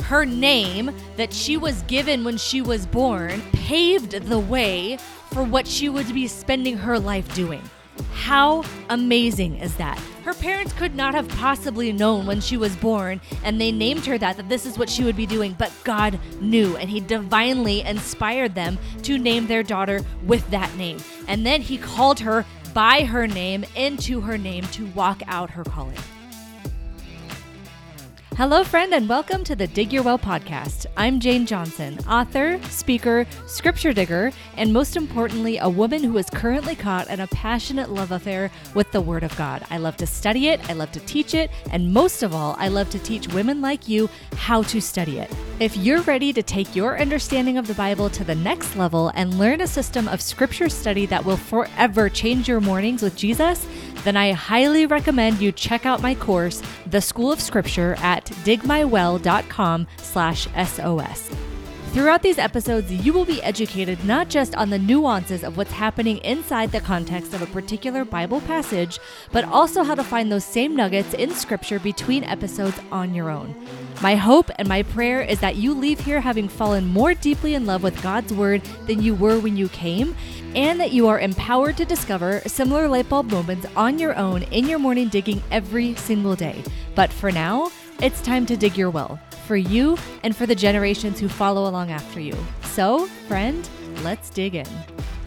Her name that she was given when she was born paved the way for what she would be spending her life doing. How amazing is that? Her parents could not have possibly known when she was born, and they named her that this is what she would be doing, but God knew, and He divinely inspired them to name their daughter with that name. And then He called her by her name into her name to walk out her calling. Hello, friend, and welcome to the Dig Your Well podcast. I'm Jane Johnson, author, speaker, scripture digger, and most importantly, a woman who is currently caught in a passionate love affair with the Word of God. I love to study it, I love to teach it, and most of all, I love to teach women like you how to study it. If you're ready to take your understanding of the Bible to the next level and learn a system of scripture study that will forever change your mornings with Jesus, then I highly recommend you check out my course, The School of Scripture, at digmywell.com/SOS. Throughout these episodes, you will be educated not just on the nuances of what's happening inside the context of a particular Bible passage, but also how to find those same nuggets in Scripture between episodes on your own. My hope and my prayer is that you leave here having fallen more deeply in love with God's Word than you were when you came, and that you are empowered to discover similar light bulb moments on your own in your morning digging every single day. But for now, it's time to dig your well, for you and for the generations who follow along after you. So, friend, let's dig in.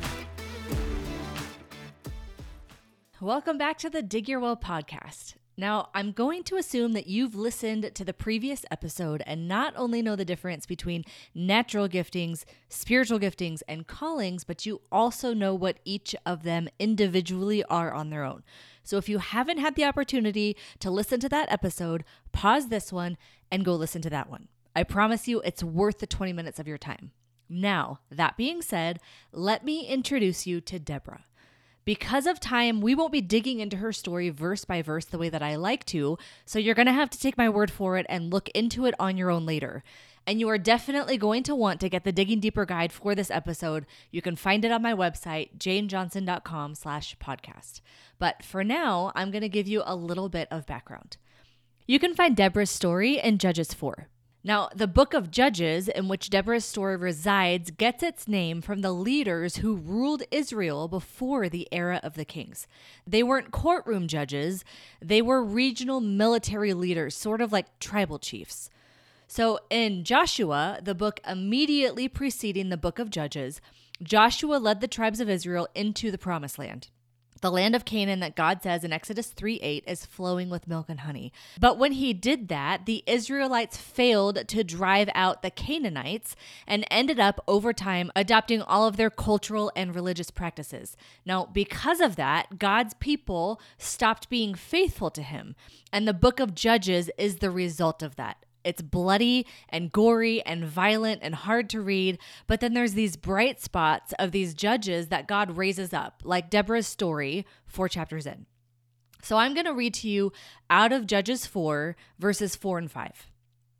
Welcome back to the Dig Your Well podcast. Now, I'm going to assume that you've listened to the previous episode and not only know the difference between natural giftings, spiritual giftings, and callings, but you also know what each of them individually are on their own. So if you haven't had the opportunity to listen to that episode, pause this one and go listen to that one. I promise you it's worth the 20 minutes of your time. Now, that being said, let me introduce you to Deborah. Because of time, we won't be digging into her story verse by verse the way that I like to, so you're going to have to take my word for it and look into it on your own later. And you are definitely going to want to get the Digging Deeper guide for this episode. You can find it on my website, janejohnson.com/podcast. But for now, I'm going to give you a little bit of background. You can find Deborah's story in Judges 4. Now, the book of Judges, in which Deborah's story resides, gets its name from the leaders who ruled Israel before the era of the kings. They weren't courtroom judges, they were regional military leaders, sort of like tribal chiefs. So in Joshua, the book immediately preceding the book of Judges, Joshua led the tribes of Israel into the promised land. The land of Canaan that God says in Exodus 3:8 is flowing with milk and honey. But when He did that, the Israelites failed to drive out the Canaanites and ended up over time adopting all of their cultural and religious practices. Now, because of that, God's people stopped being faithful to Him. And the book of Judges is the result of that. It's bloody and gory and violent and hard to read, but then there's these bright spots of these judges that God raises up, like Deborah's story 4 chapters in. So I'm going to read to you out of Judges 4, verses 4 and 5.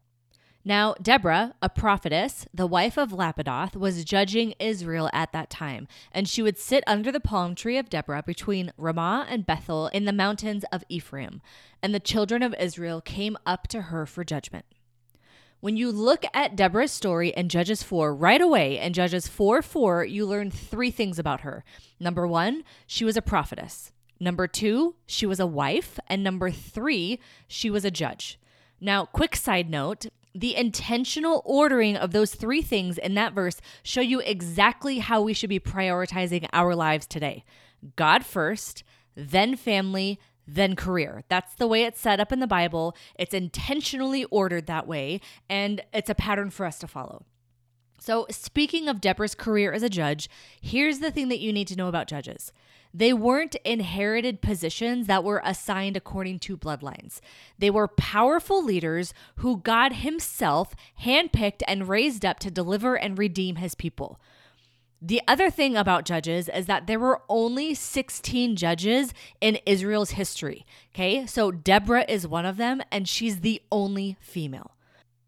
Now, Deborah, a prophetess, the wife of Lapidoth, was judging Israel at that time, and she would sit under the palm tree of Deborah between Ramah and Bethel in the mountains of Ephraim, and the children of Israel came up to her for judgment. When you look at Deborah's story in Judges 4, right away in Judges 4:4, you learn 3 things about her. Number 1, she was a prophetess. Number 2, she was a wife. And number 3, she was a judge. Now, quick side note, the intentional ordering of those 3 things in that verse show you exactly how we should be prioritizing our lives today. God first, then family, then career. That's the way it's set up in the Bible. It's intentionally ordered that way, and it's a pattern for us to follow. So speaking of Deborah's career as a judge, here's the thing that you need to know about judges. They weren't inherited positions that were assigned according to bloodlines. They were powerful leaders who God Himself handpicked and raised up to deliver and redeem His people. The other thing about judges is that there were only 16 judges in Israel's history. Okay, so Deborah is one of them, and she's the only female.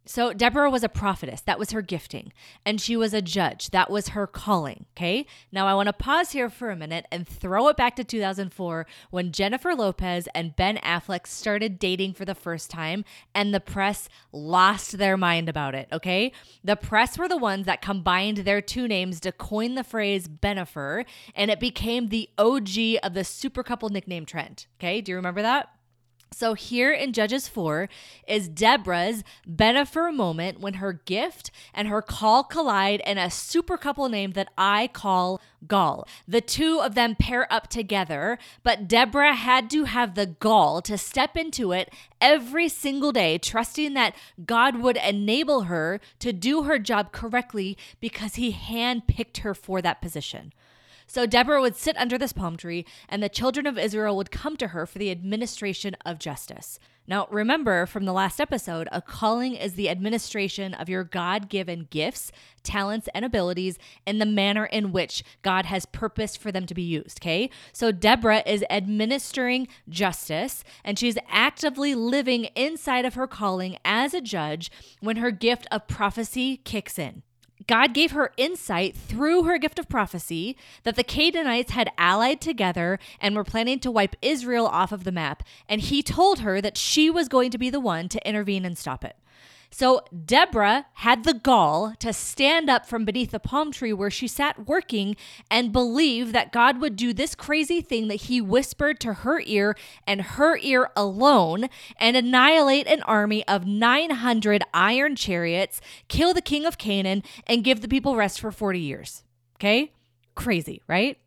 So Deborah was a prophetess. That was her gifting. And she was a judge. That was her calling. Okay. Now I want to pause here for a minute and throw it back to 2004 when Jennifer Lopez and Ben Affleck started dating for the first time and the press lost their mind about it. Okay. The press were the ones that combined their two names to coin the phrase Benifer, and it became the OG of the super couple nickname trend. Okay. Do you remember that? So here in Judges 4 is Deborah's Benifer moment when her gift and her call collide in a super couple name that I call gall. The two of them pair up together, but Deborah had to have the gall to step into it every single day, trusting that God would enable her to do her job correctly because he handpicked her for that position. So Deborah would sit under this palm tree, and the children of Israel would come to her for the administration of justice. Now, remember from the last episode, a calling is the administration of your God-given gifts, talents, and abilities in the manner in which God has purposed for them to be used, okay? So Deborah is administering justice, and she's actively living inside of her calling as a judge when her gift of prophecy kicks in. God gave her insight through her gift of prophecy that the Canaanites had allied together and were planning to wipe Israel off of the map. And he told her that she was going to be the one to intervene and stop it. So Deborah had the gall to stand up from beneath the palm tree where she sat working and believe that God would do this crazy thing that he whispered to her ear and her ear alone and annihilate an army of 900 iron chariots, kill the king of Canaan, and give the people rest for 40 years. Okay? Crazy, right?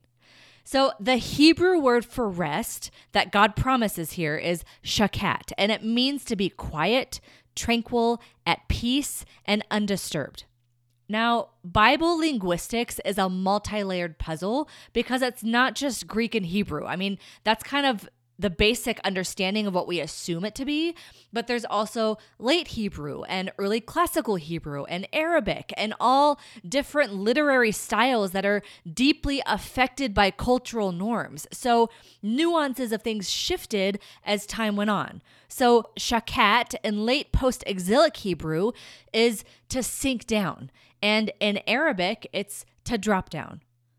So the Hebrew word for rest that God promises here is shakat, and it means to be quiet, tranquil, at peace, and undisturbed. Now, Bible linguistics is a multi-layered puzzle because it's not just Greek and Hebrew. I mean, that's kind of the basic understanding of what we assume it to be, but there's also late Hebrew and early classical Hebrew and Arabic and all different literary styles that are deeply affected by cultural norms. So nuances of things shifted as time went on. So shakat in late post-exilic Hebrew is to sink down, and in Arabic, it's to drop down.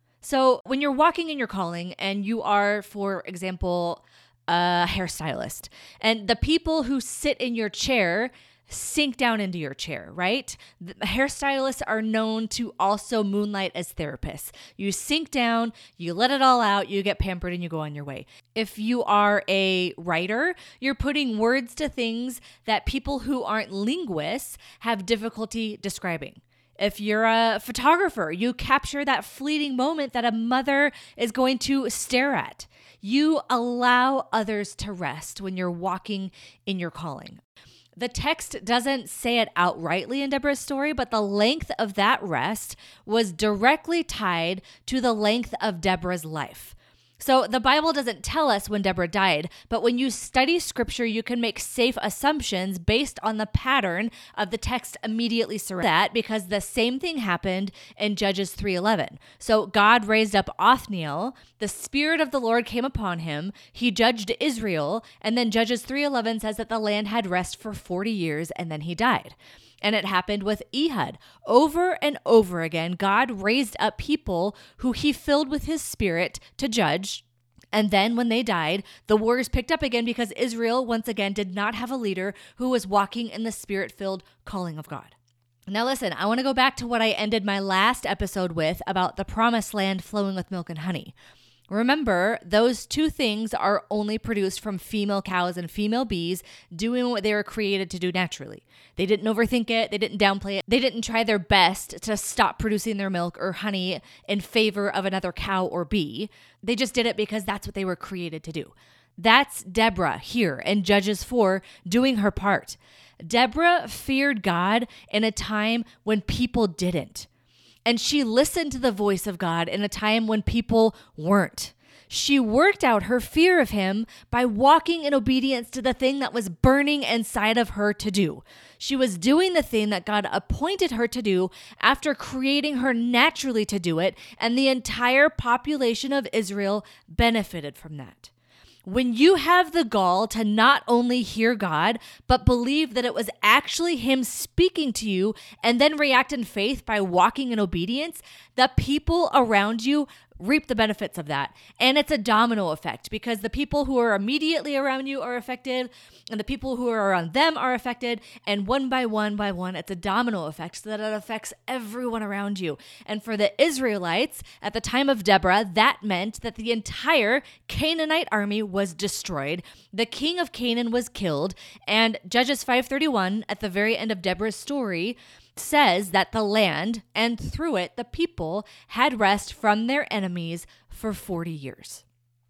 So when you're walking in your calling and you are, for example, a hairstylist, and the people who sit in your chair sink down into your chair, right? The hairstylists are known to also moonlight as therapists. You sink down, you let it all out, you get pampered, and you go on your way. If you are a writer, you're putting words to things that people who aren't linguists have difficulty describing. If you're a photographer, you capture that fleeting moment that a mother is going to stare at. You allow others to rest when you're walking in your calling. The text doesn't say it outrightly in Deborah's story, but the length of that rest was directly tied to the length of Deborah's life. So the Bible doesn't tell us when Deborah died, but when you study scripture, you can make safe assumptions based on the pattern of the text immediately surrounding that, because the same thing happened in Judges 3:11. So God raised up Othniel, the Spirit of the Lord came upon him, he judged Israel, and then Judges 3:11 says that the land had rest for 40 years, and then he died. And it happened with Ehud. Over and over again, God raised up people who he filled with his spirit to judge. And then when they died, the wars picked up again because Israel, once again, did not have a leader who was walking in the spirit-filled calling of God. Now listen, I want to go back to what I ended my last episode with about the promised land flowing with milk and honey. Remember, those two things are only produced from female cows and female bees doing what they were created to do naturally. They didn't overthink it. They didn't downplay it. They didn't try their best to stop producing their milk or honey in favor of another cow or bee. They just did it because that's what they were created to do. That's Deborah here in Judges 4 doing her part. Deborah feared God in a time when people didn't. And she listened to the voice of God in a time when people weren't. She worked out her fear of him by walking in obedience to the thing that was burning inside of her to do. She was doing the thing that God appointed her to do after creating her naturally to do it, and the entire population of Israel benefited from that. When you have the gall to not only hear God, but believe that it was actually Him speaking to you and then react in faith by walking in obedience, the people around you reap the benefits of that. And it's a domino effect because the people who are immediately around you are affected and the people who are around them are affected. And one by one, it's a domino effect so that it affects everyone around you. And for the Israelites at the time of Deborah, that meant that the entire Canaanite army was destroyed. The king of Canaan was killed. And Judges 5:31 at the very end of Deborah's story says that the land and through it the people had rest from their enemies for 40 years.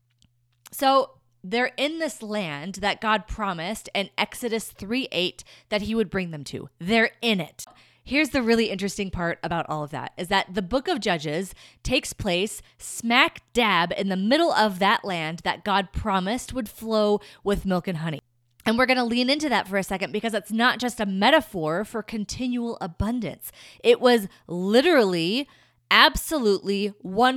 So they're in this land that God promised in Exodus 3:8 that He would bring them to. They're in it. Here's the really interesting part about all of that is that the book of Judges takes place smack dab in the middle of that land that God promised would flow with milk and honey. And we're going to lean into that for a second because it's not just a metaphor for continual abundance. It was literally, absolutely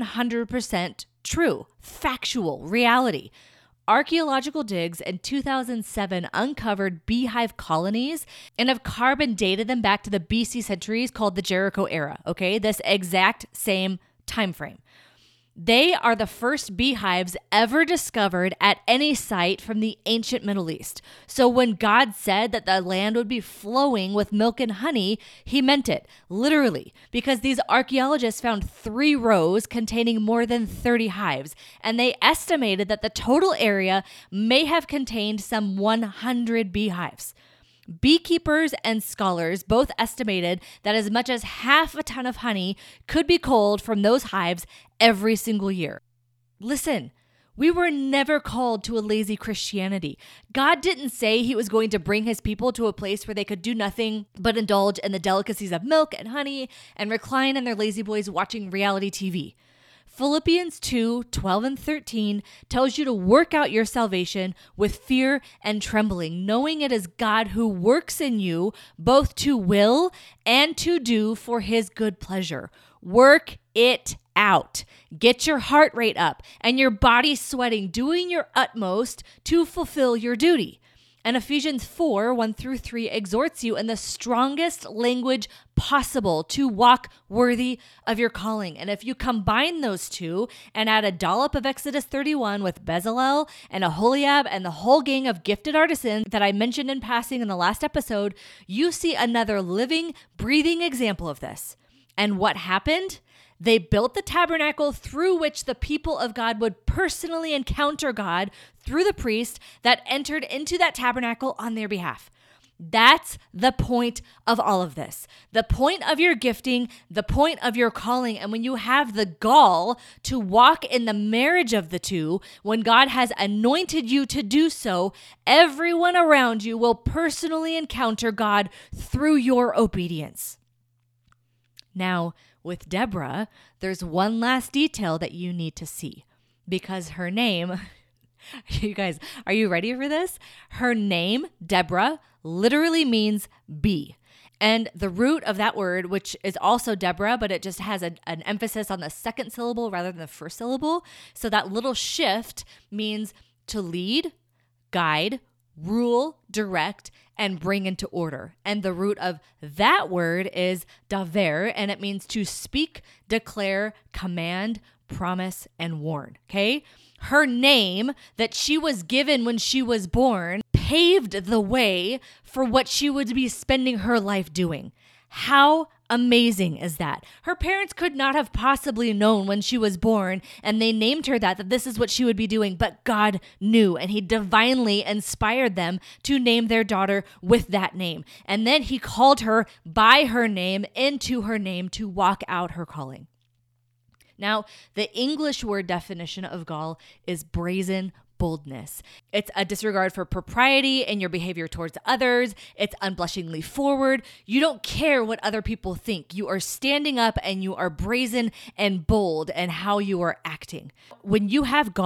100% true, factual, reality. Archaeological digs in 2007 uncovered beehive colonies and have carbon dated them back to the BC centuries called the Jericho era, okay? This exact same time frame. They are the first beehives ever discovered at any site from the ancient Middle East. So when God said that the land would be flowing with milk and honey, He meant it, literally, because these archaeologists found 3 rows containing more than 30 hives, and they estimated that the total area may have contained some 100 beehives. Beekeepers and scholars both estimated that as much as half a ton of honey could be culled from those hives every single year. Listen, we were never called to a lazy Christianity. God didn't say He was going to bring His people to a place where they could do nothing but indulge in the delicacies of milk and honey and recline in their lazy boys watching reality TV. Philippians 2:12 and 13 tells you to work out your salvation with fear and trembling, knowing it is God who works in you both to will and to do for His good pleasure. Work it out. Get your heart rate up and your body sweating, doing your utmost to fulfill your duty. And Ephesians 4:1-3 exhorts you in the strongest language possible to walk worthy of your calling. And if you combine those two and add a dollop of Exodus 31 with Bezalel and Aholiab and the whole gang of gifted artisans that I mentioned in passing in the last episode, you see another living, breathing example of this. And what happened? They built the tabernacle through which the people of God would personally encounter God through the priest that entered into that tabernacle on their behalf. That's the point of all of this. The point of your gifting, the point of your calling. And when you have the gall to walk in the marriage of the two, when God has anointed you to do so, everyone around you will personally encounter God through your obedience. Now, with Deborah, there's one last detail that you need to see because her name, you guys, are you ready for this? Her name, Deborah, literally means bee. And the root of that word, which is also Deborah, but it just has an emphasis on the second syllable rather than the first syllable. So that little shift means to lead, guide, rule, direct, and bring into order. And the root of that word is daver, and it means to speak, declare, command, promise, and warn. Okay? Her name that she was given when she was born paved the way for what she would be spending her life doing. How amazing is that? Her parents could not have possibly known when she was born, and they named her that this is what she would be doing, but God knew, and He divinely inspired them to name their daughter with that name. And then He called her by her name into her name to walk out her calling. Now, the English word definition of gall is brazen boldness. It's a disregard for propriety in your behavior towards others. It's unblushingly forward. You don't care what other people think. You are standing up and you are brazen and bold in how you are acting. When you have gall,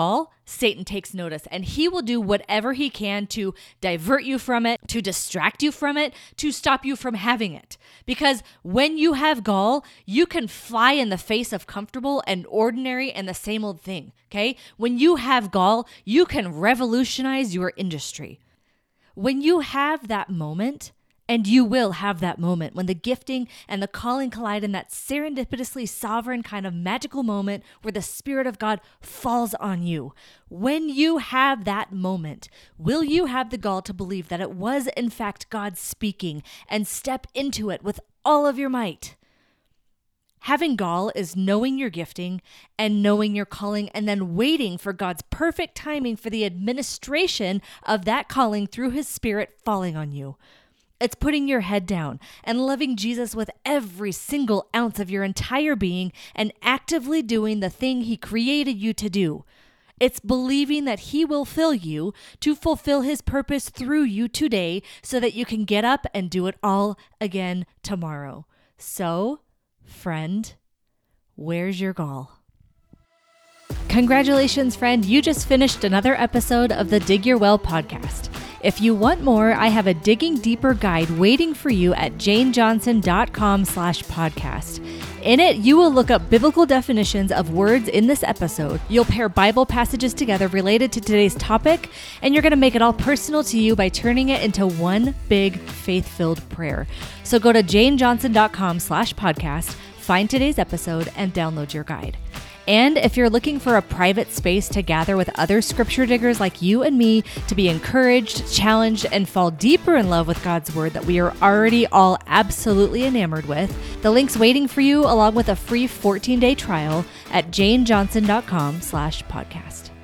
Satan takes notice, and he will do whatever he can to divert you from it, to distract you from it, to stop you from having it. Because when you have gall, you can fly in the face of comfortable and ordinary and the same old thing, okay? When you have gall, you can revolutionize your industry. When you have that moment, and you will have that moment when the gifting and the calling collide in that serendipitously sovereign kind of magical moment where the Spirit of God falls on you. When you have that moment, will you have the gall to believe that it was in fact God speaking and step into it with all of your might? Having gall is knowing your gifting and knowing your calling and then waiting for God's perfect timing for the administration of that calling through His Spirit falling on you. It's putting your head down and loving Jesus with every single ounce of your entire being and actively doing the thing He created you to do. It's believing that He will fill you to fulfill His purpose through you today so that you can get up and do it all again tomorrow. So, friend, where's your gall? Congratulations, friend. You just finished another episode of the Dig Your Well podcast. If you want more, I have a Digging Deeper guide waiting for you at janejohnson.com/podcast. In it, you will look up biblical definitions of words in this episode. You'll pair Bible passages together related to today's topic, and you're going to make it all personal to you by turning it into one big faith-filled prayer. So go to janejohnson.com/podcast, find today's episode, and download your guide. And if you're looking for a private space to gather with other scripture diggers like you and me to be encouraged, challenged, and fall deeper in love with God's word that we are already all absolutely enamored with, the link's waiting for you along with a free 14-day trial at janejohnson.com/podcast.